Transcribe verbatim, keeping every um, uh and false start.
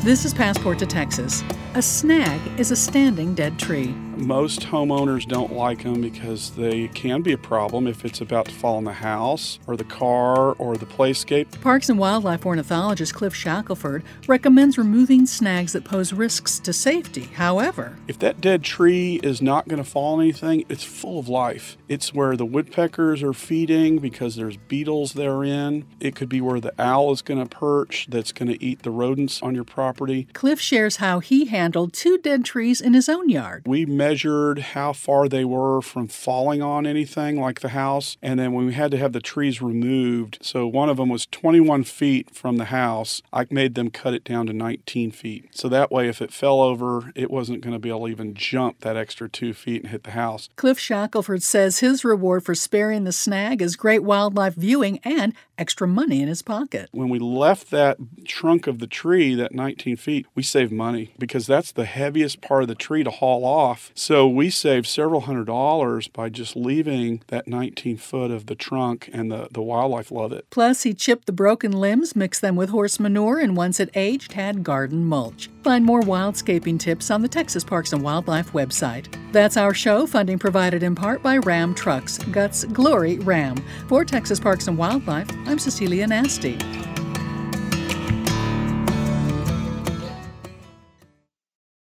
This is Passport to Texas. A snag is a standing dead tree. Most homeowners don't like them because they can be a problem if it's about to fall on the house or the car or the playscape. Parks and Wildlife ornithologist Cliff Shackelford recommends removing snags that pose risks to safety. However, if that dead tree is not going to fall on anything, it's full of life. It's where the woodpeckers are feeding because there's beetles therein. It could be where the owl is going to perch that's going to eat the rodents on your property. Cliff shares how he handled two dead trees in his own yard. We measured how far they were from falling on anything like the house, and then when we had to have the trees removed, so one of them was twenty-one feet from the house, I made them cut it down to nineteen feet. So that way if it fell over, it wasn't going to be able to even jump that extra two feet and hit the house. Cliff Shackelford says his reward for sparing the snag is great wildlife viewing and extra money in his pocket. When we left that trunk of the tree, that nineteen feet, we saved money because that's the heaviest part of the tree to haul off. So we saved several hundred dollars by just leaving that nineteen foot of the trunk, and the, the wildlife love it. Plus, he chipped the broken limbs, mixed them with horse manure, and once it aged, had garden mulch. Find more wildscaping tips on the Texas Parks and Wildlife website. That's our show, funding provided in part by Ram Trucks, Guts Glory Ram. For Texas Parks and Wildlife, I'm Cecilia Nasty.